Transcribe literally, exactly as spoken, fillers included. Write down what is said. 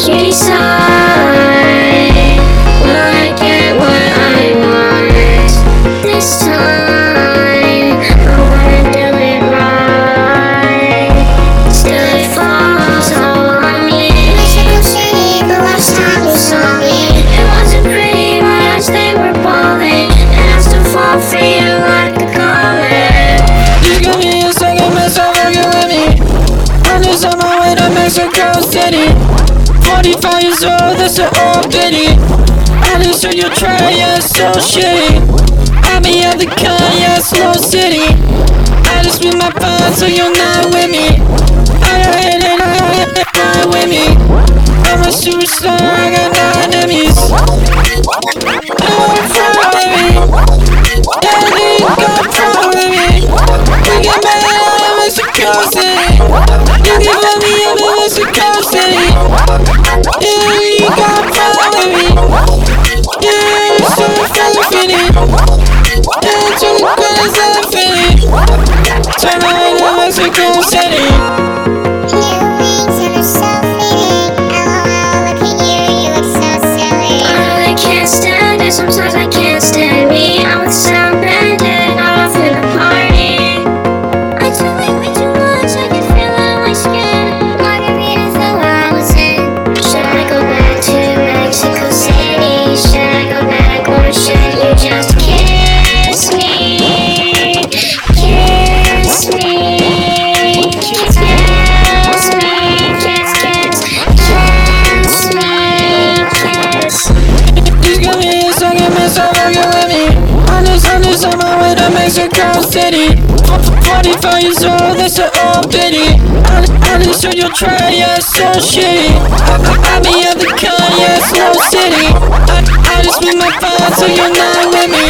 you decide. Will I get what I want this time? I wanna do it right. Still it falls all on me. Mexico City, the last time you saw me, it wasn't pretty, my eyes they were balling, and I still fall for you like a comet. You got me a second mess up working with me. I'm just on my way to Mexico City. Forty-five years old, that's an old pity. I just heard you try, yeah, it's so shitty. I be at the con, yeah, slow city. I just with my phone, so you're not with me. I got hit and I not with me. I'm a superstar, I got no enemies. No one front with me. Yeah, they got front with me. We get mad out of Mexico City. You can let me out of Mexico City. Yeah, you got front with me. Yeah, it's so infinity. Yeah, it's so good as infinity. Turn on to Mexico City. Sometimes I can't stand me. I'm with Sam Bandit, not off in the party. I do it way too much, I can feel it in my skin. Margaritas the I was in. Should I go back to Mexico City? Should I go back or should you just kiss me? Kiss me. Kiss, kiss me. Kiss, kiss. Kiss me. Kiss. You got me a second mess up working with me. I'm just, I'm just on my way to Mexico City. Forty-five years old, that's an old pity. I, I just heard you try, yeah, it's so shitty. I, I be at the con, yeah, slow city. I, I just with my phone, so you're not with me.